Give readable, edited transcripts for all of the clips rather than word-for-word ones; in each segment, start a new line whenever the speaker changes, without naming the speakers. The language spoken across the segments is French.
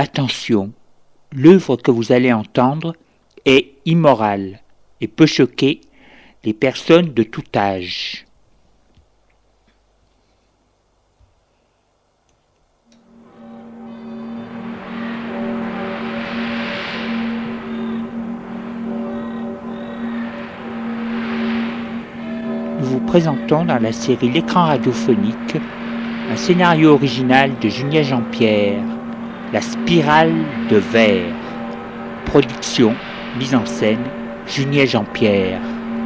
Attention, l'œuvre que vous allez entendre est immorale et peut choquer les personnes de tout âge. Nous vous présentons dans la série L'écran radiophonique un scénario original de Julien Jean-Pierre, La spirale de verre. Production, mise en scène, Julien Jean-Pierre.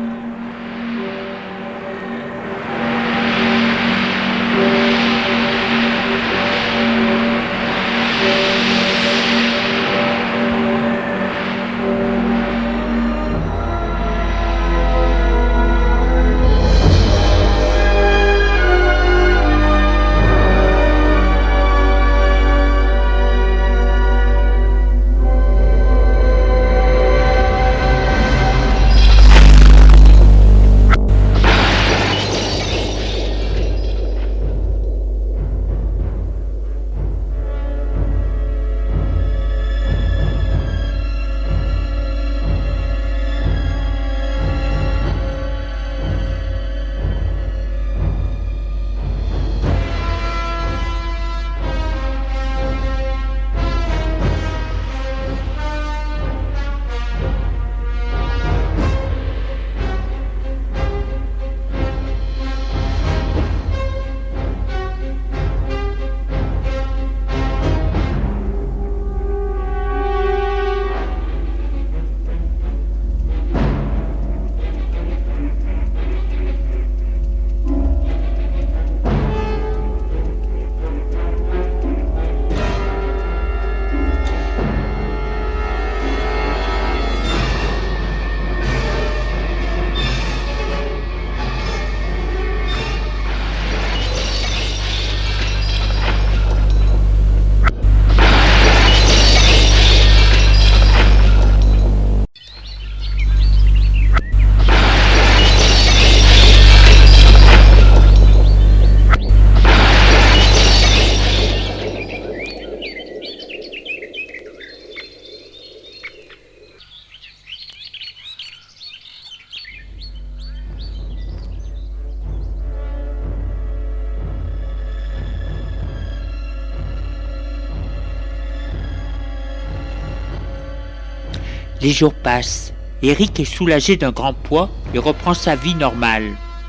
Les jours passent. Eric est soulagé d'un grand poids et reprend sa vie normale.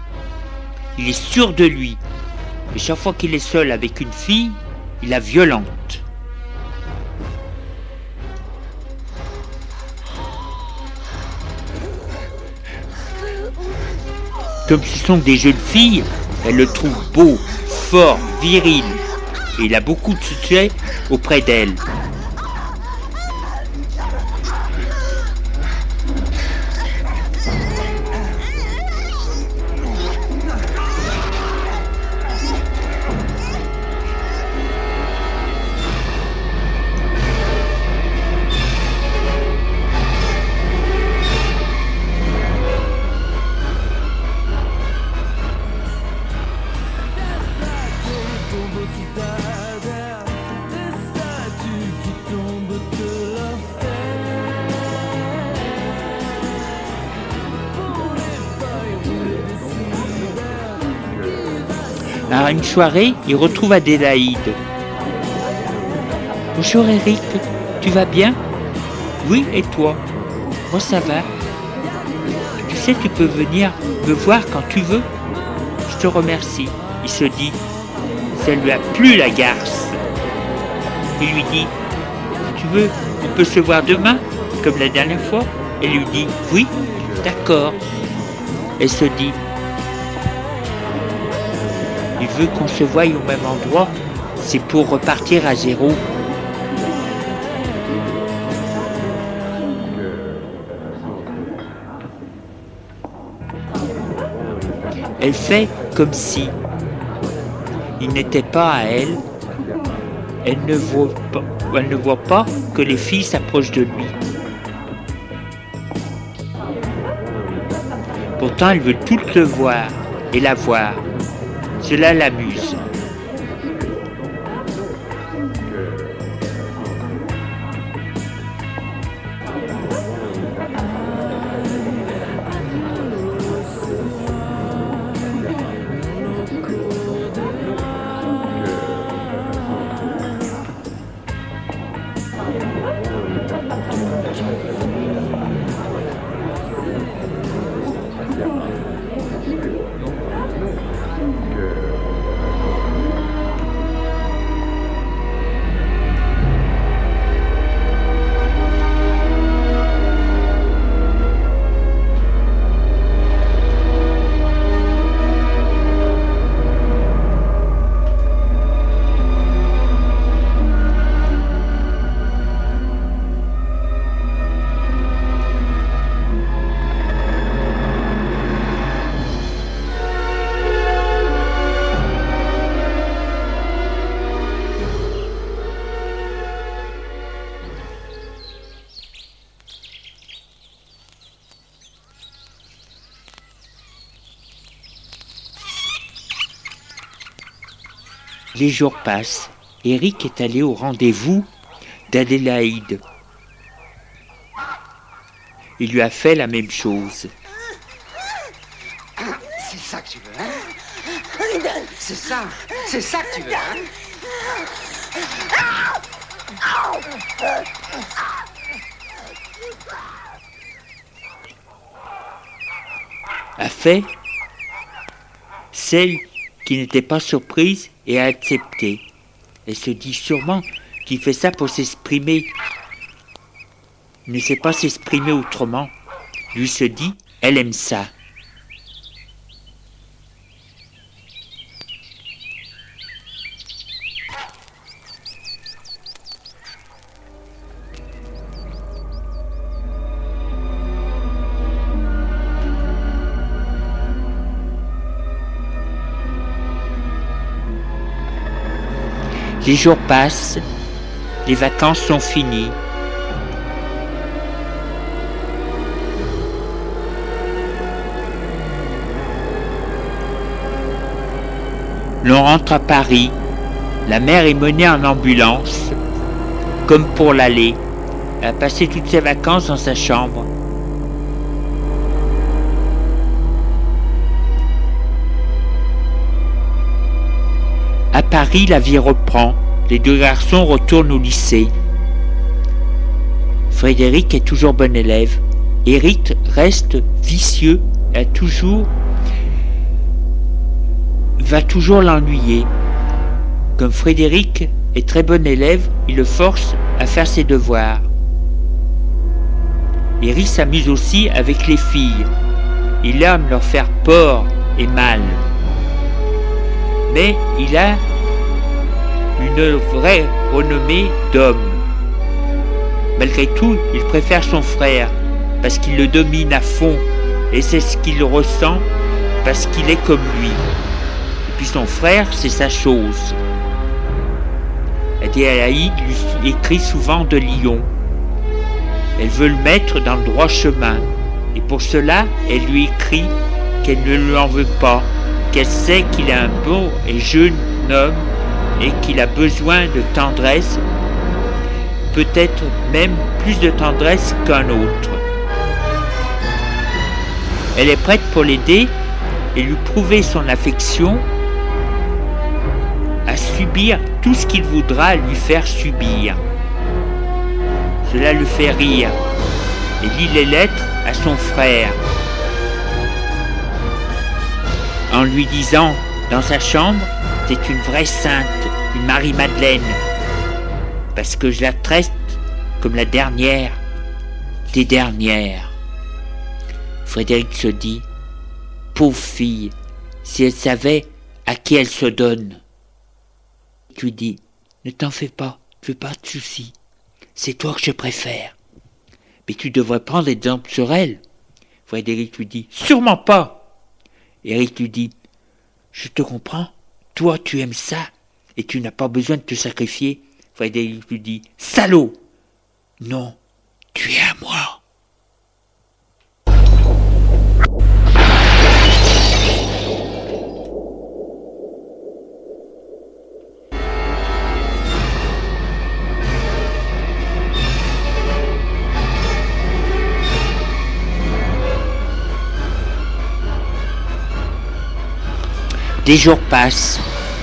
Il est sûr de lui. Et chaque fois qu'il est seul avec une fille, il la violente. Comme ce sont des jeunes filles, elle le trouve beau, fort, viril. Et il a beaucoup de succès auprès d'elle. À une soirée, il retrouve Adélaïde. « Bonjour Eric, tu vas bien ?»« Oui, et toi ?»« Moi ça va. Tu sais, tu peux venir me voir quand tu veux. Je te remercie. » Il se dit, ça lui a plu la garce. Il lui dit, « Tu veux, on peut se voir demain, comme la dernière fois ?» Elle lui dit, « Oui, d'accord. » Elle se dit, il veut qu'on se voie au même endroit, c'est pour repartir à zéro. Elle fait comme si il n'était pas à elle. Elle ne voit pas que les filles s'approchent de lui. Pourtant, elle veut toutes le voir et la voir. Cela l'amuse. Les jours passent. Eric est allé au rendez-vous d'Adélaïde. Il lui a fait la même chose.
C'est ça que tu veux, hein? C'est ça que tu veux, hein?
A fait celle qui n'était pas surprise et a accepté. Elle se dit sûrement qu'il fait ça pour s'exprimer. Il ne sait pas s'exprimer autrement. Lui se dit, elle aime ça. Les jours passent, les vacances sont finies. L'on rentre à Paris. La mère est menée en ambulance, comme pour l'aller. Elle a passé toutes ses vacances dans sa chambre. À Paris, la vie reprend. Les deux garçons retournent au lycée. Frédéric est toujours bon élève. Eric reste vicieux et va toujours l'ennuyer. Comme Frédéric est très bon élève, il le force à faire ses devoirs. Eric s'amuse aussi avec les filles. Il aime leur faire peur et mal. Mais il a une vraie renommée d'homme. Malgré tout, il préfère son frère parce qu'il le domine à fond et c'est ce qu'il ressent parce qu'il est comme lui. Et puis son frère, c'est sa chose. Adélaïde lui écrit souvent de Lyon. Elle veut le mettre dans le droit chemin et pour cela, elle lui écrit qu'elle ne lui en veut pas, qu'elle sait qu'il est un beau et jeune homme et qu'il a besoin de tendresse, peut-être même plus de tendresse qu'un autre. Elle est prête pour l'aider et lui prouver son affection, à subir tout ce qu'il voudra lui faire subir. Cela le fait rire et lit les lettres à son frère en lui disant dans sa chambre, c'est une vraie sainte, une Marie-Madeleine, parce que je la traite comme la dernière des dernières. Frédéric se dit, pauvre fille, si elle savait à qui elle se donne. Tu dis, ne t'en fais pas, fais pas de soucis, c'est toi que je préfère. Mais tu devrais prendre exemple sur elle. Frédéric lui dit, sûrement pas. Eric lui dit, je te comprends, toi tu aimes ça, et tu n'as pas besoin de te sacrifier. Frédéric lui dit, salaud. Non, tu es à moi. Des jours passent.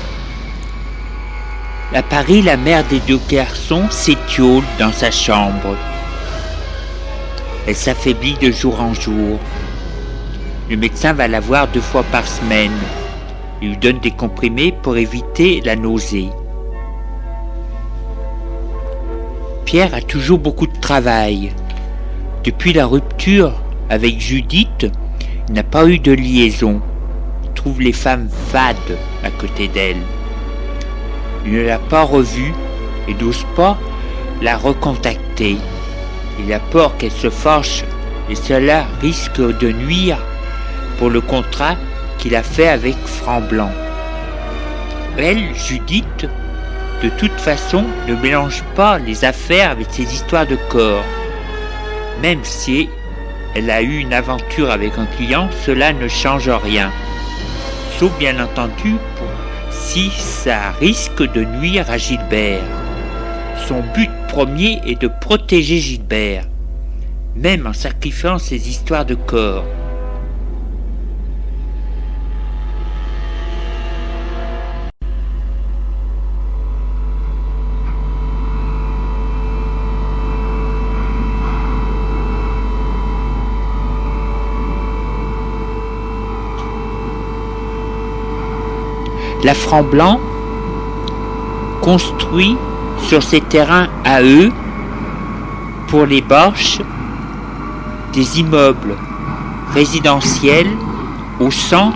À Paris, la mère des deux garçons s'étiole dans sa chambre. Elle s'affaiblit de jour en jour. Le médecin va la voir 2 fois par semaine. Il lui donne des comprimés pour éviter la nausée. Pierre a toujours beaucoup de travail. Depuis la rupture avec Judith, il n'a pas eu de liaison. Il trouve les femmes fades à côté d'elle. Il ne l'a pas revue et n'ose pas la recontacter. Il a peur qu'elle se fâche et cela risque de nuire pour le contrat qu'il a fait avec Franc-Blanc. Elle, Judith, de toute façon, ne mélange pas les affaires avec ses histoires de corps. Même si elle a eu une aventure avec un client, cela ne change rien. Sauf bien entendu pour si ça risque de nuire à Gilbert. Son but premier est de protéger Gilbert, même en sacrifiant ses histoires de corps. La Franc-Blanc construit sur ses terrains à eux, pour les Boches, des immeubles résidentiels au centre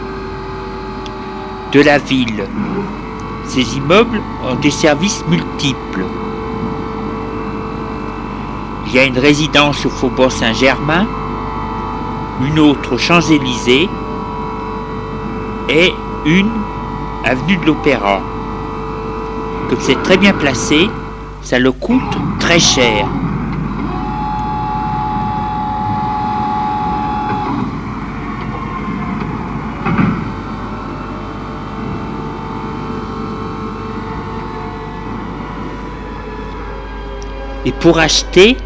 de la ville. Ces immeubles ont des services multiples. Il y a une résidence au Faubourg Saint-Germain, une autre aux Champs-Élysées et une avenue de l'Opéra. Comme c'est très bien placé, ça le coûte très cher. Et pour acheter,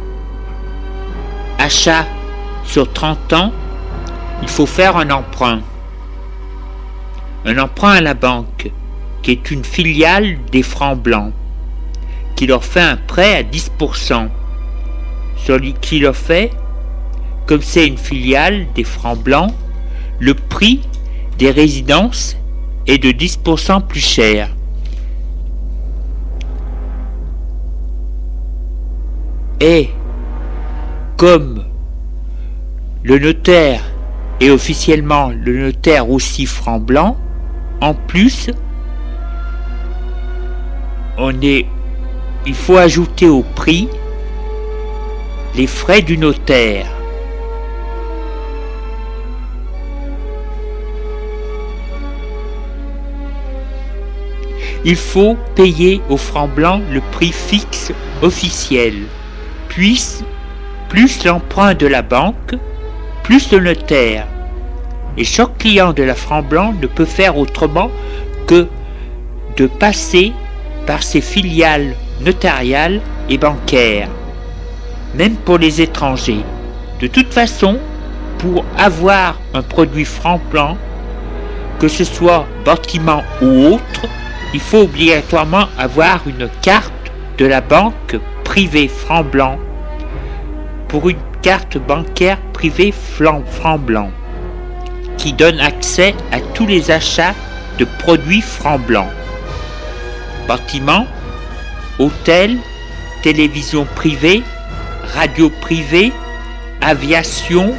achat sur 30 ans, il faut faire un emprunt. Un emprunt à la banque, qui est une filiale des Francs-Blancs, qui leur fait un prêt à 10%. Celui qui leur fait, comme c'est une filiale des Francs-Blancs, le prix des résidences est de 10% plus cher. Et comme le notaire est officiellement le notaire aussi Franc-Blanc, en plus, il faut ajouter au prix les frais du notaire. Il faut payer au Franc-Blanc le prix fixe officiel, puis plus l'emprunt de la banque, plus le notaire. Et chaque client de la Franc-Blanc ne peut faire autrement que de passer par ses filiales notariales et bancaires, même pour les étrangers. De toute façon, pour avoir un produit Franc-Blanc, que ce soit bâtiment ou autre, il faut obligatoirement avoir une carte de la banque privée Franc-Blanc pour une carte bancaire privée Franc-Blanc qui donne accès à tous les achats de produits Franc-Blanc. Bâtiments, hôtels, télévision privée, radio privée, aviation,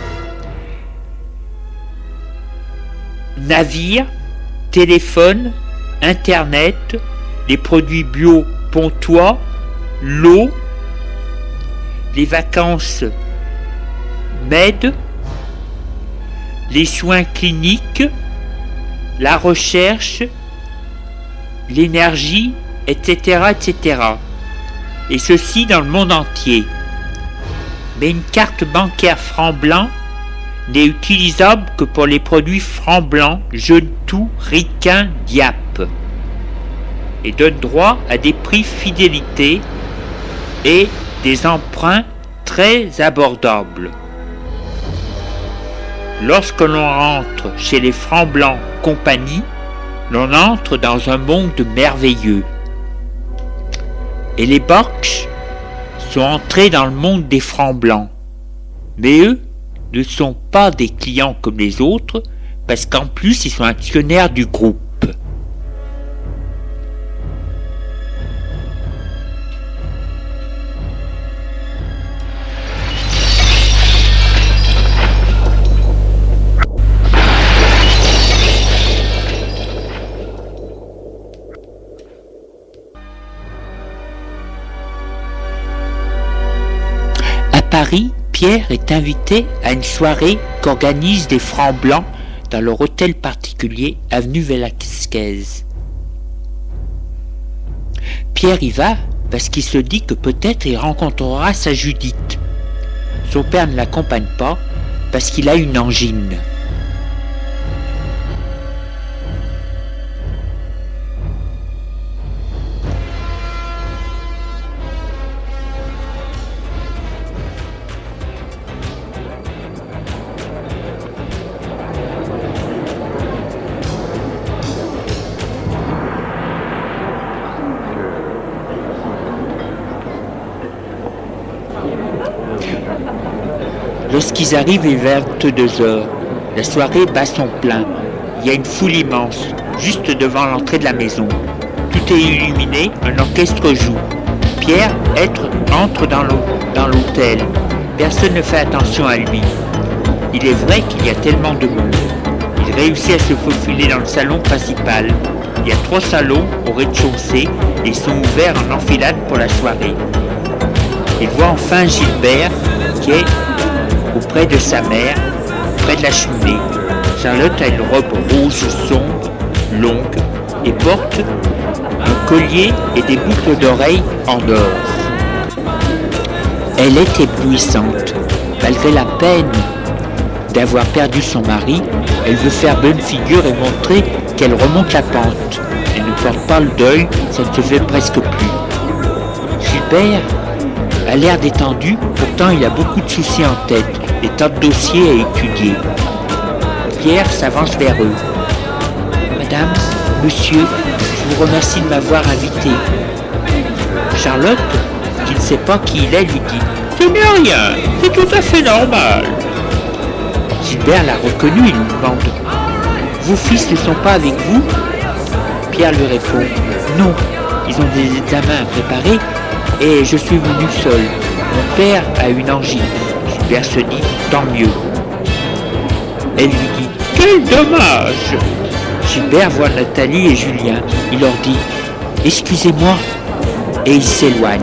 navires, téléphone, internet, les produits bio pontois, l'eau, les vacances med, les soins cliniques, la recherche, l'énergie, etc., etc. Et ceci dans le monde entier. Mais une carte bancaire Franc-Blanc n'est utilisable que pour les produits Franc-Blanc, Jeune Tout, Riquin, Diap, et donne droit à des prix fidélité et des emprunts très abordables. Lorsque l'on entre chez les Franc-Blanc Compagnie, l'on entre dans un monde merveilleux. Et les Boches sont entrés dans le monde des Franc-Blancs. Mais eux ne sont pas des clients comme les autres, parce qu'en plus ils sont actionnaires du groupe. À Paris, Pierre est invité à une soirée qu'organisent des Francs-Blancs dans leur hôtel particulier, avenue Velasquez. Pierre y va parce qu'il se dit que peut-être il rencontrera sa Judith. Son père ne l'accompagne pas parce qu'il a une angine. Lorsqu'ils arrivent, il est 22h. La soirée bat son plein. Il y a une foule immense, juste devant l'entrée de la maison. Tout est illuminé, un orchestre joue. Pierre entre dans l'hôtel. Personne ne fait attention à lui. Il est vrai qu'il y a tellement de monde. Il réussit à se faufiler dans le salon principal. Il y a 3 salons au rez-de-chaussée et ils sont ouverts en enfilade pour la soirée. Il voit enfin Gilbert qui est auprès de sa mère, près de la cheminée. Charlotte a une robe rouge sombre, longue, et porte un collier et des boucles d'oreilles en or. Elle est éblouissante. Malgré la peine d'avoir perdu son mari, elle veut faire bonne figure et montrer qu'elle remonte la pente. Elle ne porte pas le deuil, ça ne se fait presque plus. Gilbert a l'air détendu, pourtant il a beaucoup de soucis en tête, des tas de dossiers à étudier. Pierre s'avance vers eux. Madame, monsieur, je vous remercie de m'avoir invité. Charlotte, qui ne sait pas qui il est, lui dit « Ce n'est rien, c'est tout à fait normal. » Gilbert l'a reconnu et lui demande « Vos fils ne sont pas avec vous ?» Pierre lui répond « Non, ils ont des examens à préparer et je suis venu seul. Mon père a une angine. » Gilbert se dit « Tant mieux. » Elle lui dit « Quel dommage !» Gilbert voit Nathalie et Julien. Il leur dit « Excusez-moi » et il s'éloigne.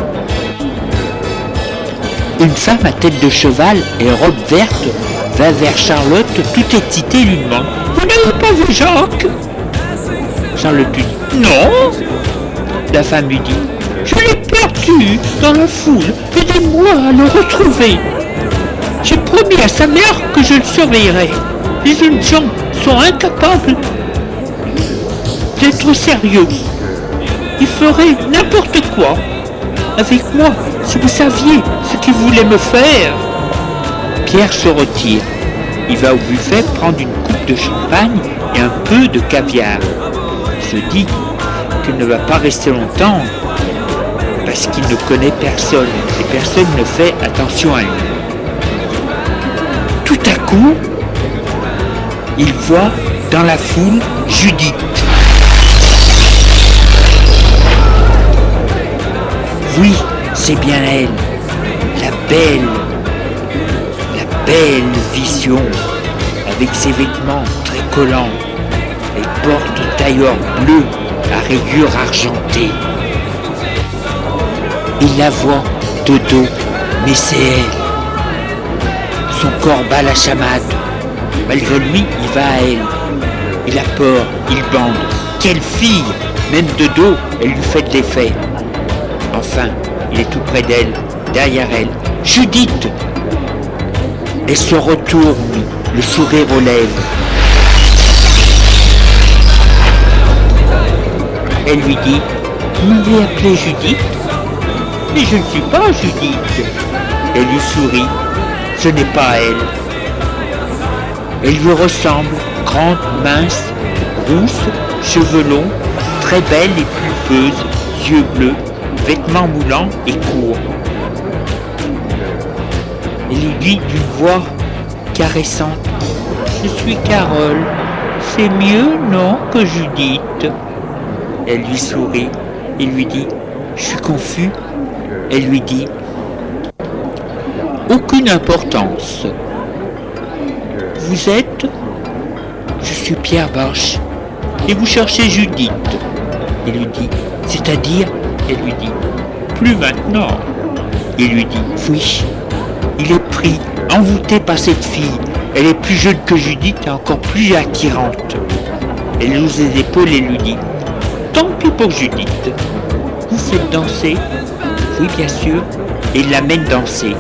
Une femme à tête de cheval et robe verte va vers Charlotte, tout excitée, et lui demande « Vous n'avez pas vu Jacques ?» Charlotte lui dit « Non !» La femme lui dit « Je l'ai perdu dans la foule, aidez-moi à le retrouver. J'ai promis à sa mère que je le surveillerai. Les jeunes gens sont incapables d'être sérieux. Ils feraient n'importe quoi. Avec moi, si vous saviez ce qu'ils voulaient me faire. » Pierre se retire. Il va au buffet prendre une coupe de champagne et un peu de caviar. Il se dit qu'il ne va pas rester longtemps parce qu'il ne connaît personne et personne ne fait attention à lui. Tout à coup, il voit dans la foule Judith. Oui, c'est bien elle, la belle vision, avec ses vêtements très collants. Elle porte un tailleur bleu à rayures argentées. Il la voit de dos, mais c'est elle. Son corps bat la chamade. Malgré lui, il va à elle. Il a peur, il bande. Quelle fille! Même de dos, elle lui fait de l'effet. Enfin, il est tout près d'elle, derrière elle. Judith! Elle se retourne, le sourire aux lèvres. Elle lui dit « Vous m'avez appelé Judith ?»« Mais je ne suis pas Judith. » Elle lui sourit. Ce n'est pas elle. Elle lui ressemble, grande, mince, rousse, cheveux longs, très belle et pulpeuse, yeux bleus, vêtements moulants et courts. Elle lui dit d'une voix caressante « Je suis Carole, c'est mieux, non, que Judith ?» Elle lui sourit et lui dit « Je suis confus. » Elle lui dit « Aucune importance. Vous êtes ? Je suis Pierre Bosch. Et vous cherchez Judith. » Il lui dit « C'est-à-dire ?» Elle lui dit « Plus maintenant. » Il lui dit « Oui. » Il est pris, envoûté par cette fille. Elle est plus jeune que Judith et encore plus attirante. Elle loue ses épaules et lui dit « Tant pis pour Judith. Vous faites danser ? » Oui, bien sûr. Et il l'amène danser.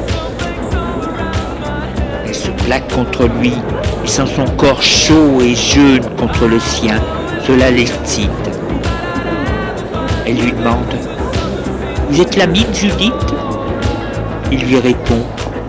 Elle se plaque contre lui. Il sent son corps chaud et jeune contre le sien. Cela l'excite. Elle lui demande « Vous êtes l'ami de Judith ?» Il lui répond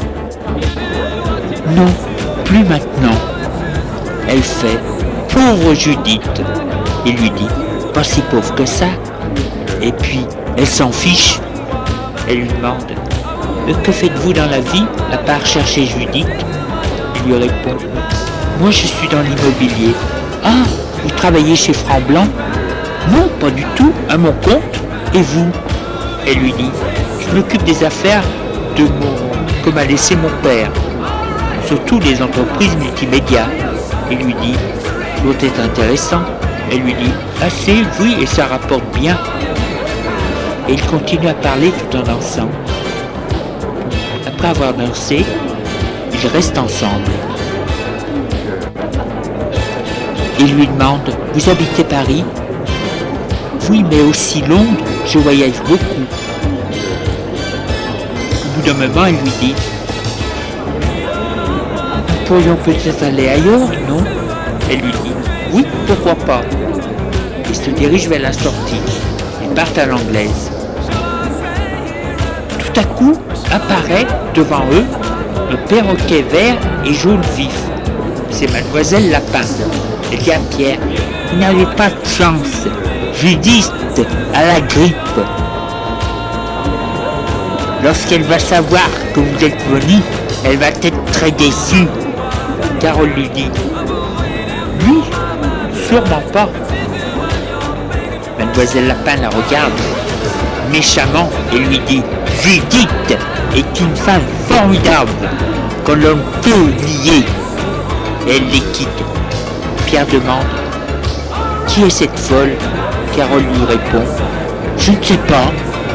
« Non, plus maintenant. » Elle fait « Pauvre Judith !» Il lui dit « Pas si pauvre que ça. » Et puis, elle s'en fiche. Elle lui demande « Que faites-vous dans la vie, à part chercher Judith ?» Il lui répond « Moi, je suis dans l'immobilier. »« Ah, vous travaillez chez Franc Blanc ?»« Non, pas du tout, à mon compte. Et vous ?» Elle lui dit « Je m'occupe des affaires que m'a laissé mon père, surtout les entreprises multimédia. » Il lui dit « Doit être intéressant. » Elle lui dit « Assez, oui, et ça rapporte bien. » Et ils continuent à parler tout en dansant. Après avoir dansé, ils restent ensemble. Il lui demande « Vous habitez Paris ?»« Oui, mais aussi Londres, je voyage beaucoup. » Au bout d'un moment, elle lui dit « Nous pourrions peut-être aller ailleurs, non ?» Elle lui dit « Oui, pourquoi pas ?» Ils se dirigent vers la sortie. Ils partent à l'anglaise. Tout à coup, apparaît devant eux un perroquet vert et jaune vif. C'est Mademoiselle Lapin. Elle dit à Pierre « Vous n'avez pas de chance. Judith a la grippe. Lorsqu'elle va savoir que vous êtes venu, elle va être très déçue. » Carole lui dit « Oui, sûrement pas. » Mademoiselle Lapin la regarde méchamment et lui dit « Judith est une femme formidable qu'on l'on peut oublier. » Et elle les quitte. Pierre demande « Qui est cette folle ?» Carole lui répond « Je ne sais pas. »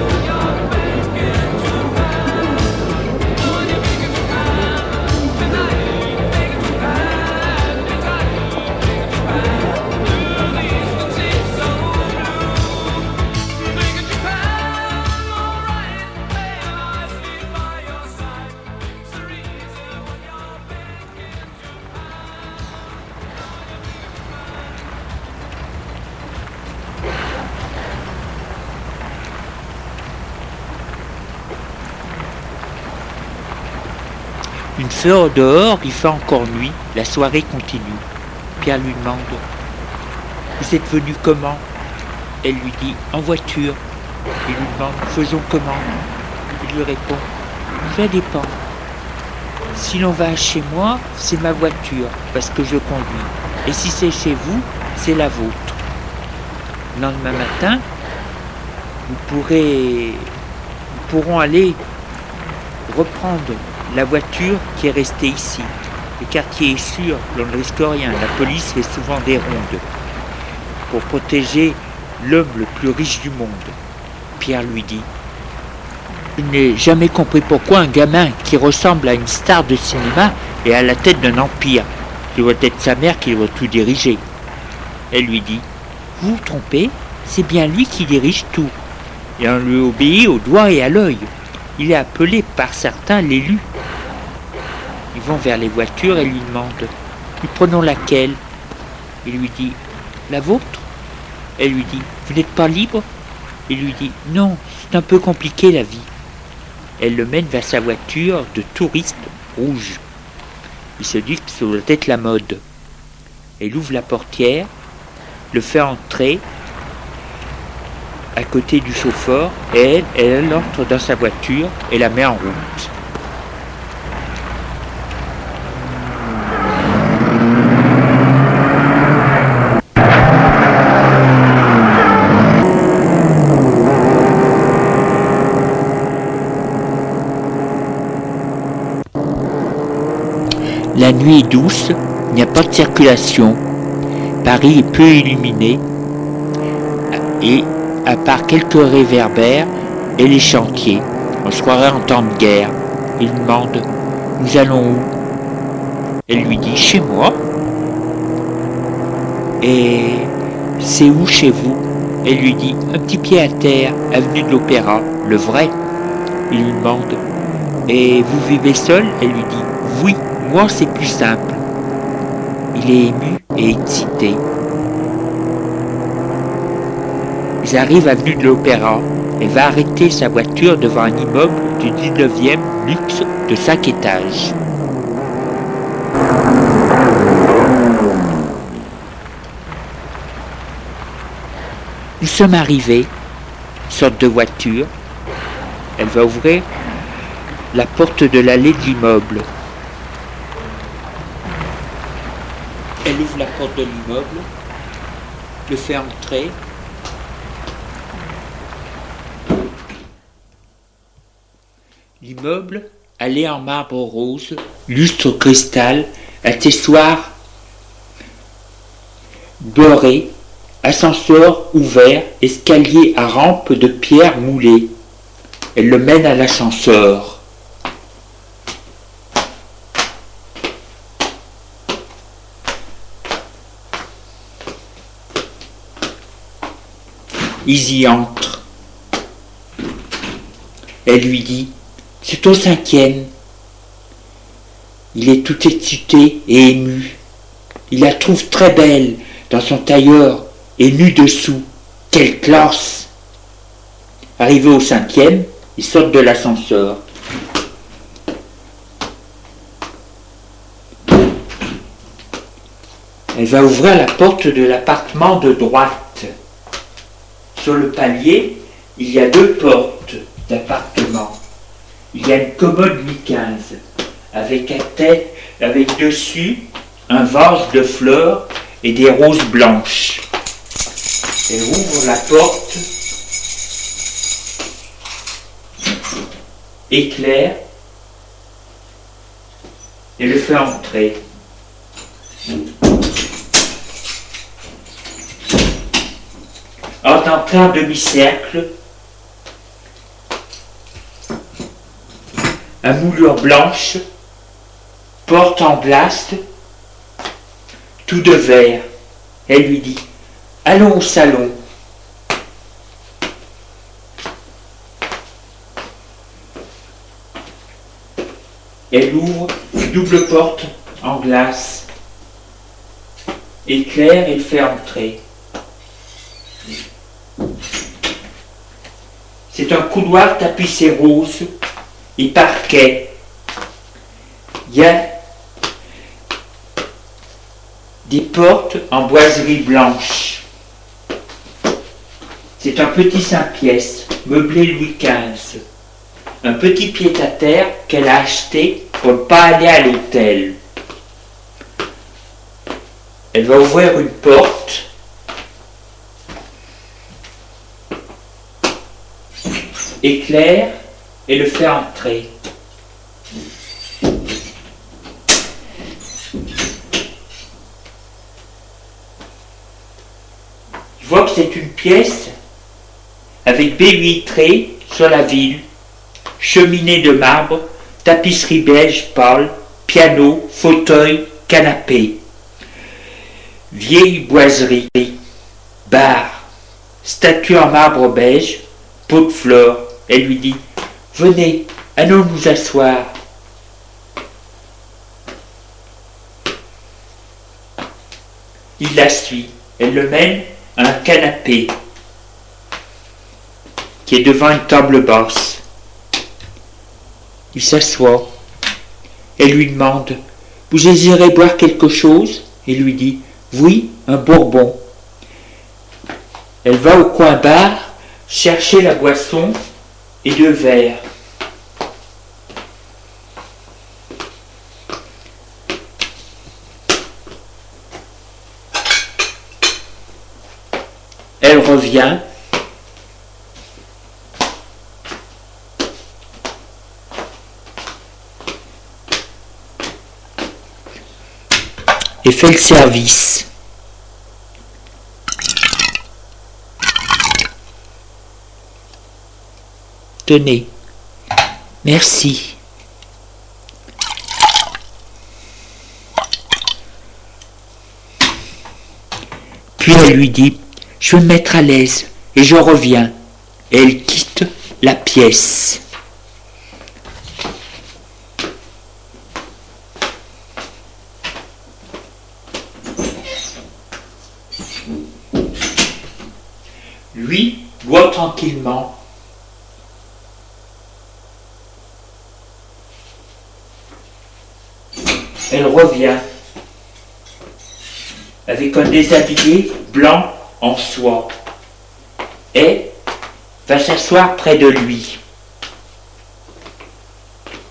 Une fois dehors, il fait encore nuit, la soirée continue. Pierre lui demande « Vous êtes venu comment ?» Elle lui dit « En voiture. » Il lui demande « Faisons comment ?» Il lui répond « Ça dépend. Si l'on va chez moi, c'est ma voiture, parce que je conduis. Et si c'est chez vous, c'est la vôtre. Le lendemain matin, nous pourrons aller reprendre la voiture qui est restée ici. Le quartier est sûr, l'on ne risque rien. La police fait souvent des rondes pour protéger l'homme le plus riche du monde. Pierre lui dit « Je n'ai jamais compris pourquoi un gamin qui ressemble à une star de cinéma est à la tête d'un empire. Ce doit être sa mère qui doit tout diriger. » Elle lui dit « Vous vous trompez, c'est bien lui qui dirige tout. Et on lui obéit au doigt et à l'œil. Il est appelé par certains l'élu. » Ils vont vers les voitures et lui demandent « Nous prenons laquelle ?» Il lui dit « La vôtre ?» Elle lui dit « Vous n'êtes pas libre ?» Il lui dit « Non, c'est un peu compliqué la vie. » Elle le mène vers sa voiture de touriste rouge. Il se dit que ça doit être la mode. Elle ouvre la portière, le fait entrer à côté du chauffeur et elle entre dans sa voiture et la met en route. La nuit est douce, il n'y a pas de circulation. Paris est peu illuminé et à part quelques réverbères et les chantiers, on se croirait en temps de guerre. Il demande « Nous allons où ?» Elle lui dit « Chez moi. » Et « C'est où chez vous ?» Elle lui dit « Un petit pied à terre, avenue de l'Opéra, le vrai. » Il lui demande « Et vous vivez seul ?» Elle lui dit « Oui, moi c'est plus simple. » Il est ému et excité. Ils arrivent avenue de l'Opéra. Elle va arrêter sa voiture devant un immeuble du 19e luxe de 5 étages. Nous sommes arrivés, sorte de voiture. Elle va ouvrir la porte de l'allée de l'immeuble. Elle ouvre la porte de l'immeuble, le fait entrer. L'immeuble, allée en marbre rose, lustre cristal, accessoires dorés, ascenseur ouvert, escalier à rampe de pierre moulée. Elle le mène à l'ascenseur. Ils y entrent. Elle lui dit: c'est au 5e. Il est tout excité et ému. Il la trouve très belle dans son tailleur et nue dessous. Quelle classe! Arrivé au 5e, ils sortent de l'ascenseur. Elle va ouvrir la porte de l'appartement de droite. Sur le palier, il y a 2 portes d'appartement. Il y a une commode Louis XV, avec dessus un vase de fleurs et des roses blanches. Elle ouvre la porte, éclaire, et le fait entrer. Entre en plein demi-cercle, à moulure blanche, porte en glace, tout de verre. Elle lui dit: allons au salon. Elle ouvre une double porte en glace, éclaire et le fait entrer. C'est un couloir tapissé rose et parquet. Il y a des portes en boiserie blanche. C'est un petit 5 pièces, meublé Louis XV. Un petit pied-à-terre qu'elle a acheté pour ne pas aller à l'hôtel. Elle va ouvrir une porte. Éclaire et le fait entrer. Il voit que c'est une pièce avec baies vitrées sur la ville, cheminée de marbre, tapisserie beige pâle, piano, fauteuil, canapé, vieille boiserie, bar, statue en marbre beige, pot de fleurs. Elle lui dit: venez, allons nous asseoir. Il la suit. Elle le mène à un canapé qui est devant une table basse. Il s'assoit. Elle lui demande: vous désirez boire quelque chose? Il lui dit: oui, un bourbon. Elle va au coin bar chercher la boisson et 2 verres. Elle revient. Et fait le service. Tenez, merci. Puis elle lui dit: je vais me mettre à l'aise et je reviens. Et elle quitte la pièce. Lui boit tranquillement. Elle revient avec un déshabillé blanc en soie et va s'asseoir près de lui.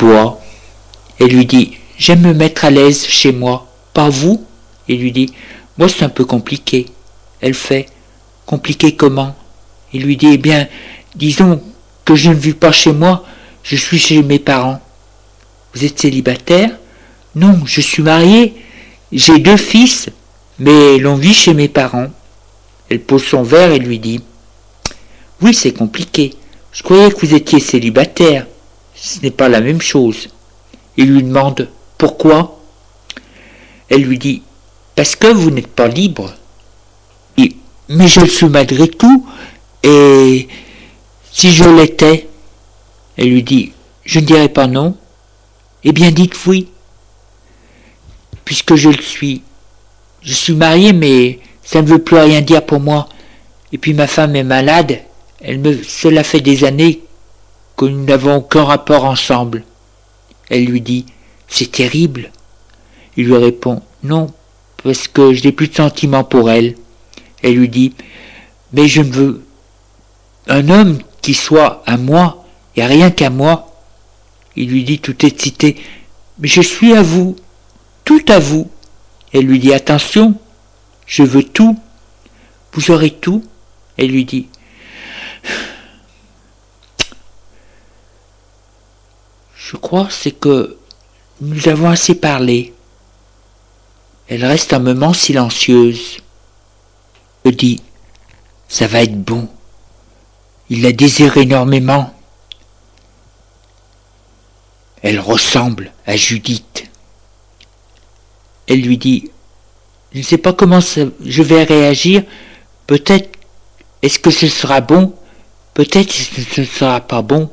doigt. Elle lui dit, j'aime me mettre à l'aise chez moi, pas vous? Il lui dit, moi c'est un peu compliqué. Elle fait, compliqué comment? Il lui dit, eh bien, disons que je ne vis pas chez moi, je suis chez mes parents. Vous êtes célibataire? Non, je suis marié, j'ai 2 fils, mais l'on vit chez mes parents. Elle pose son verre et lui dit, oui, c'est compliqué, je croyais que vous étiez célibataire, ce n'est pas la même chose. Il lui demande, pourquoi? Elle lui dit, parce que vous n'êtes pas libre. Mais je le suis malgré tout, et si je l'étais? Elle lui dit, je ne dirais pas non. Eh bien dites oui, puisque je le suis. Je suis marié, mais ça ne veut plus rien dire pour moi. Et puis ma femme est malade, cela fait des années que nous n'avons aucun rapport ensemble. Elle lui dit, c'est terrible. Il lui répond, non, parce que je n'ai plus de sentiments pour elle. Elle lui dit, mais je ne veux un homme qui soit à moi, et rien qu'à moi. Il lui dit tout excité, mais je suis à vous, tout à vous. Elle lui dit, attention, je veux tout, vous aurez tout. Elle lui dit, je crois c'est que nous avons assez parlé. Elle reste un moment silencieuse. Je dis, ça va être bon. Il la désire énormément. Elle ressemble à Judith. Elle lui dit, je ne sais pas comment je vais réagir, peut-être est-ce que ce sera bon, peut-être que ce ne sera pas bon.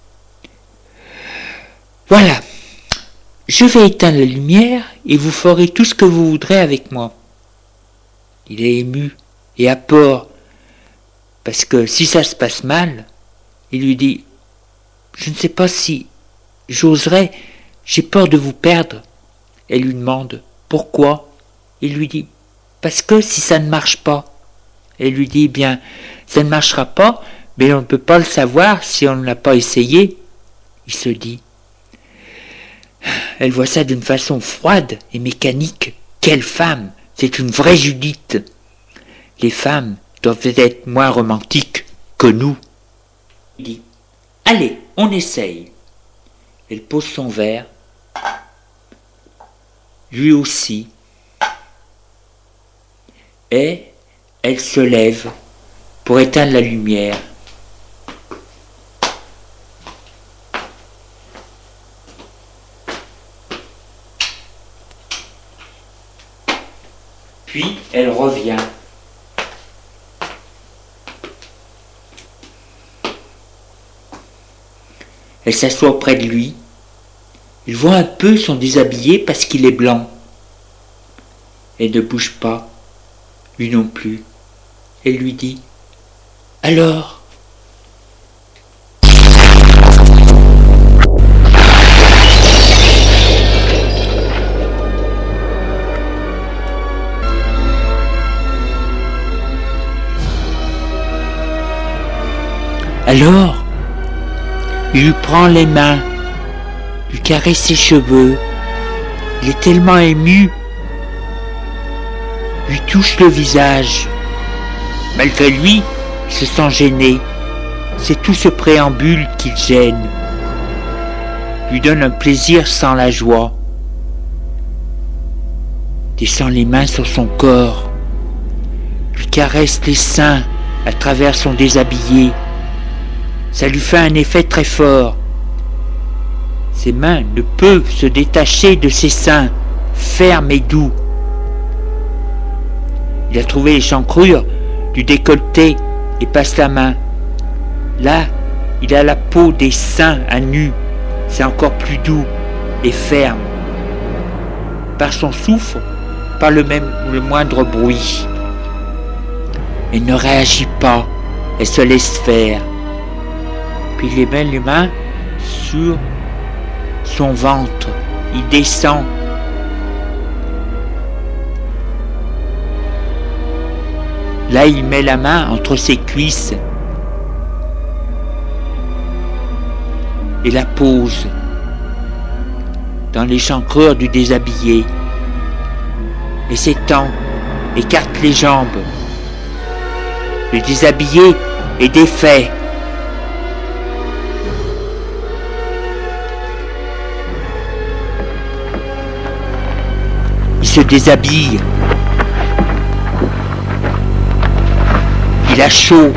Voilà, je vais éteindre la lumière et vous ferez tout ce que vous voudrez avec moi. Il est ému et à peur, parce que si ça se passe mal, il lui dit, je ne sais pas si j'oserais, j'ai peur de vous perdre. Elle lui demande, pourquoi? Il lui dit, parce que si ça ne marche pas. Elle lui dit, bien, ça ne marchera pas, mais on ne peut pas le savoir si on ne l'a pas essayé. Il se dit, elle voit ça d'une façon froide et mécanique. Quelle femme! C'est une vraie Judith. Les femmes doivent être moins romantiques que nous. Il dit, allez, on essaye. Elle pose son verre. Lui aussi. Et elle se lève pour éteindre la lumière. Puis elle revient. Elle s'assoit près de lui. Il voit un peu son déshabillé parce qu'il est blanc. Elle ne bouge pas, lui non plus. Elle lui dit, alors ? Alors, il lui prend les mains, lui caresse ses cheveux. Il est tellement ému, lui touche le visage. Malgré lui, il se sent gêné. C'est tout ce préambule qu'il gêne. Lui donne un plaisir sans la joie. Descend les mains sur son corps, lui caresse les seins à travers son déshabillé. Ça lui fait un effet très fort. Ses mains ne peuvent se détacher de ses seins, fermes et doux. Il a trouvé l'échancrure du décolleté et passe la main. Là, il a la peau des seins à nu. C'est encore plus doux et ferme. Par son souffle, pas le moindre bruit. Elle ne réagit pas, elle se laisse faire. Puis il met les mains sur son ventre. Il descend. Là, il met la main entre ses cuisses et la pose. dans l'échancrure du déshabillé et s'étend, écarte les jambes. Le déshabillé est défait. Il se déshabille. Il a chaud.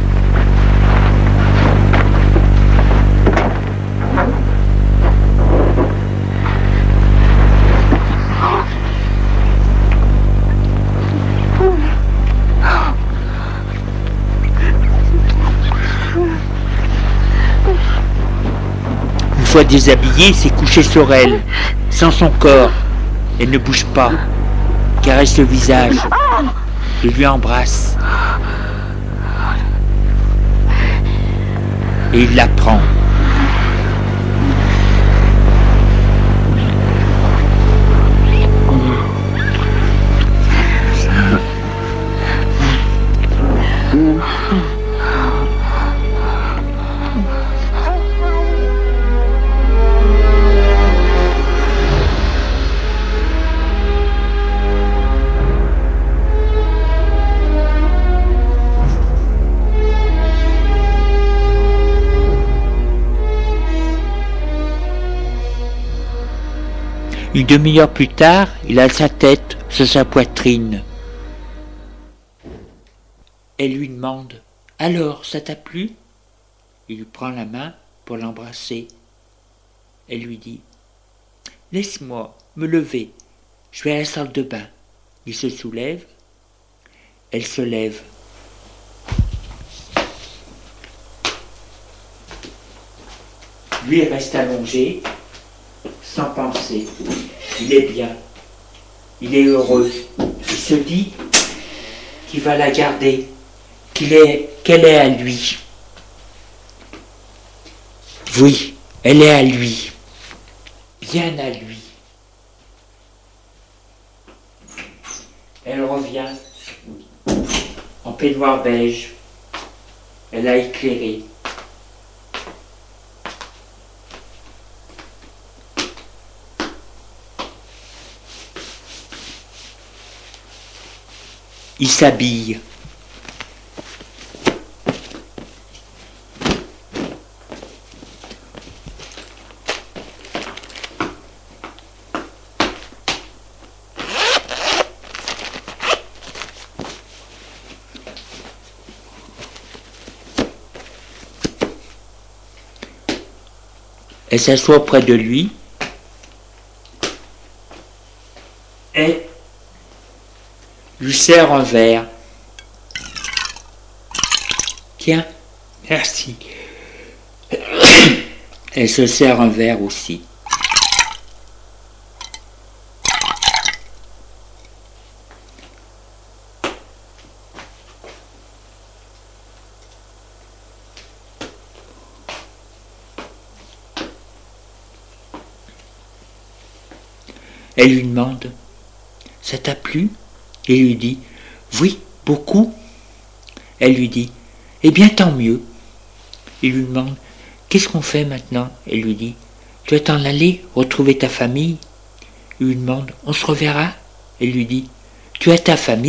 Une fois déshabillé, il s'est couché sur elle, sans son corps. Elle ne bouge pas, caresse le visage et lui embrasse. Et il la prend. Une demi-heure plus tard, il a sa tête sur sa poitrine. Elle lui demande « Alors, ça t'a plu ?» Il lui prend la main pour l'embrasser. Elle lui dit « Laisse-moi me lever, je vais à la salle de bain. » Il se soulève. Elle se lève. Lui reste allongé, sans penser. Il est bien. Il est heureux. Il se dit qu'il va la garder, qu'elle est à lui. Oui, elle est à lui. Bien à lui. Elle revient en peignoir beige. Elle a éclairé. Il s'habille. Elle s'assoit près de lui et lui sert un verre. Tiens, merci. Elle se sert un verre aussi. Elle lui demande « Ça t'a plu ?» Il lui dit « Oui, beaucoup. » Elle lui dit « Eh bien, tant mieux. » Il lui demande « Qu'est-ce qu'on fait maintenant ?» Elle lui dit « Tu vas t'en aller retrouver ta famille ?» Il lui demande « On se reverra ?» Elle lui dit « Tu as ta famille ?»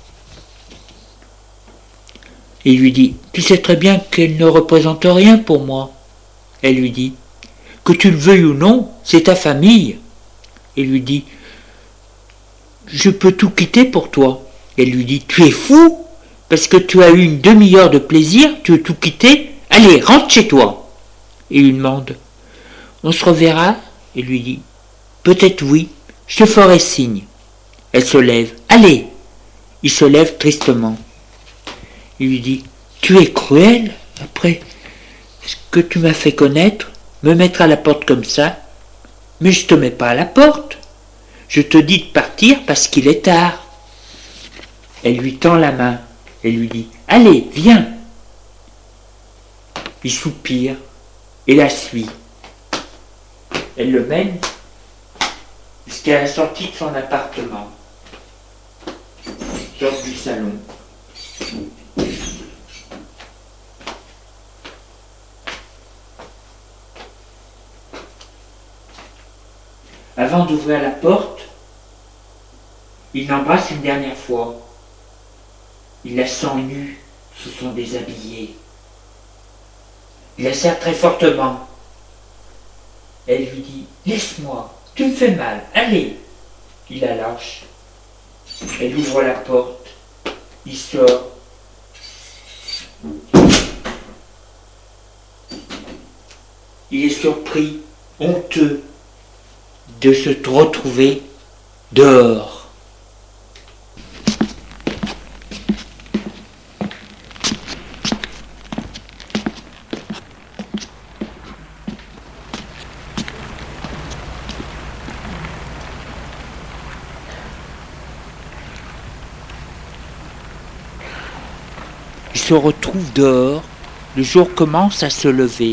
Il lui dit « Tu sais très bien qu'elle ne représente rien pour moi. » Elle lui dit « Que tu le veuilles ou non, c'est ta famille. » Il lui dit « Je peux tout quitter pour toi. » Elle lui dit « Tu es fou, parce que tu as eu une demi-heure de plaisir, tu veux tout quitter? Allez, rentre chez toi. » Il lui demande « On se reverra ?» Il lui dit « Peut-être oui, je te ferai signe. » Elle se lève « Allez !» Il se lève tristement. Il lui dit « Tu es cruel, après ce que tu m'as fait connaître, me mettre à la porte comme ça. Mais je te mets pas à la porte. Je te dis de partir parce qu'il est tard. » Elle lui tend la main et lui dit « Allez, viens !» Il soupire et la suit. Elle le mène jusqu'à la sortie de son appartement. Sort du salon. Avant d'ouvrir la porte, il l'embrasse une dernière fois. Il la sent nue sous son déshabillé. Il la serre très fortement. Elle lui dit « Laisse-moi, tu me fais mal, allez !» Il la lâche. Elle ouvre la porte. Il sort. Il est surpris, honteux, de se retrouver dehors. Il se retrouve dehors, le jour commence à se lever.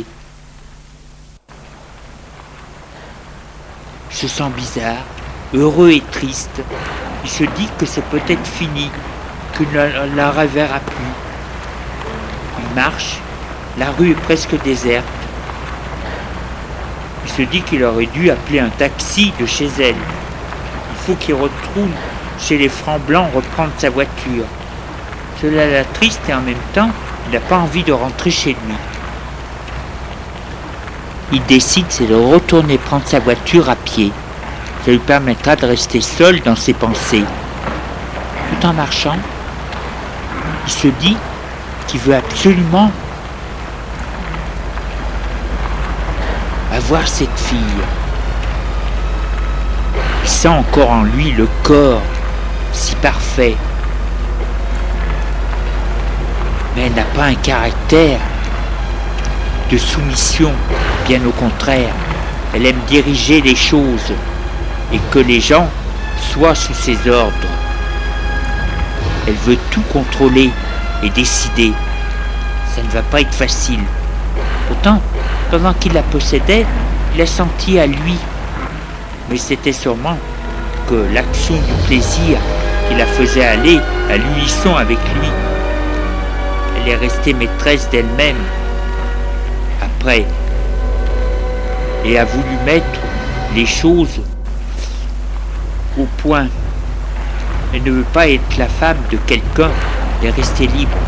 Il se sent bizarre, heureux et triste. Il se dit que c'est peut-être fini, qu'il ne la reverra plus. Il marche, la rue est presque déserte. Il se dit qu'il aurait dû appeler un taxi de chez elle. Il faut qu'il retourne chez les Francs Blancs reprendre sa voiture. Cela l'attriste et en même temps, il n'a pas envie de rentrer chez lui. Il décide de retourner prendre sa voiture à pied. Ça lui permettra de rester seul dans ses pensées. Tout en marchant, il se dit qu'il veut absolument avoir cette fille. Il sent encore en lui le corps si parfait. Mais elle n'a pas un caractère de soumission, bien au contraire. Elle aime diriger les choses et que les gens soient sous ses ordres. Elle veut tout contrôler et décider. Ça ne va pas être facile. Pourtant, pendant qu'il la possédait, il a senti à lui. Mais c'était sûrement que l'action du plaisir qui la faisait aller à l'unisson avec lui. Elle est restée maîtresse d'elle-même après et a voulu mettre les choses au point. Elle ne veut pas être la femme de quelqu'un et rester libre.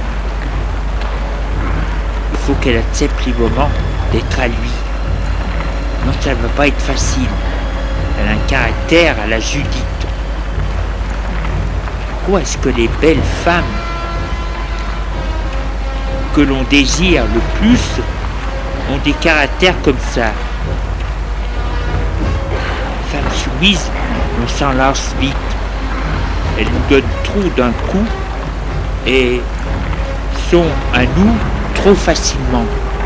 Il faut qu'elle accepte librement d'être à lui. Non, ça ne va pas être facile. Elle a un caractère à la Judith. Pourquoi est-ce que les belles femmes que l'on désire le plus ont des caractères comme ça? Les femmes soumises, on s'en lasse vite. Elles nous donnent trop d'un coup et sont à nous trop facilement.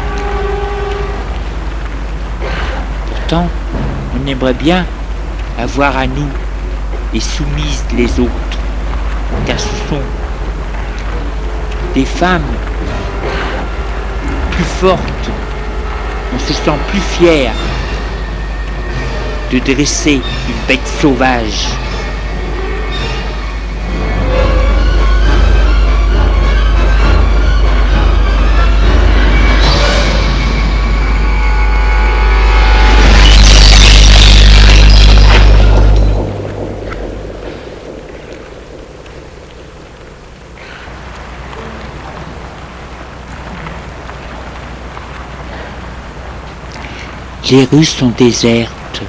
Pourtant, on aimerait bien avoir à nous et soumises les autres, car ce sont des femmes plus fortes. On se sent plus fier de dresser une bête sauvage. Les rues sont désertes.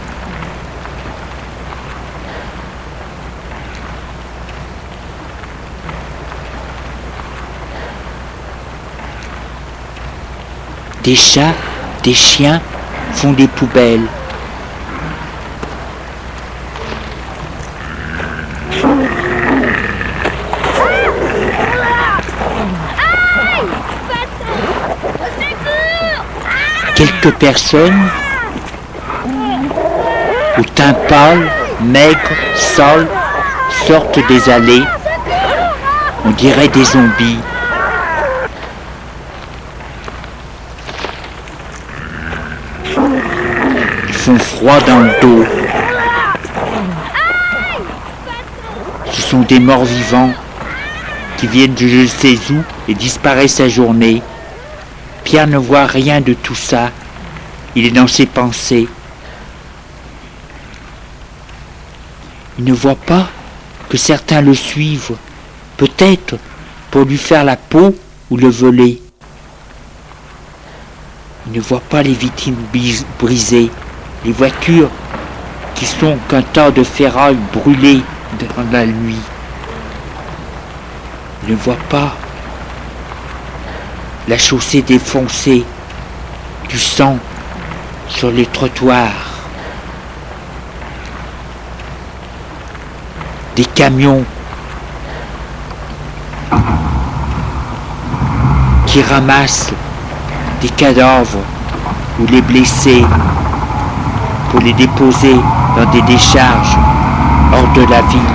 Des chats, des chiens font des poubelles. Quelques personnes au teint pâle, maigre, sale, sortent des allées. On dirait des zombies. Ils font froid dans le dos. Ce sont des morts vivants qui viennent de je ne sais où et disparaissent à journée. Pierre ne voit rien de tout ça. Il est dans ses pensées. Il ne voit pas que certains le suivent, peut-être pour lui faire la peau ou le voler. Il ne voit pas les vitrines brisées, les voitures qui sont qu'un tas de ferraille brûlées dans la nuit. Il ne voit pas la chaussée défoncée, du sang sur les trottoirs, des camions qui ramassent des cadavres ou les blessés pour les déposer dans des décharges hors de la ville.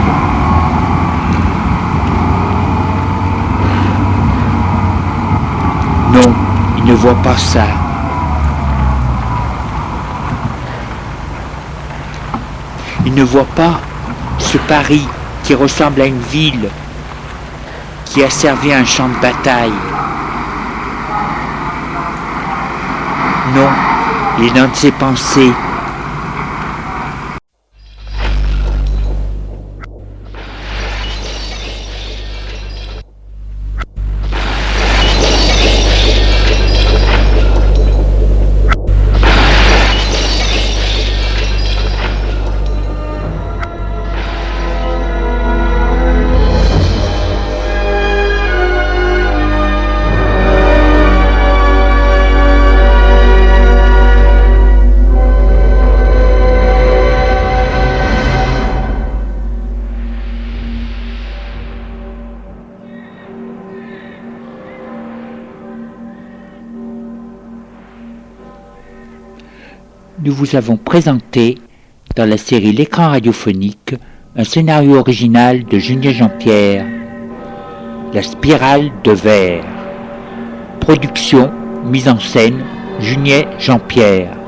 Non, il ne voit pas ça. Il ne voit pas ce Paris qui ressemble à une ville qui a servi à un champ de bataille. Non, il est dans ses pensées. Nous vous avons présenté, dans la série L'écran radiophonique, un scénario original de Juniet Jean-Pierre, La spirale de verre. Production, mise en scène, Juniet Jean-Pierre.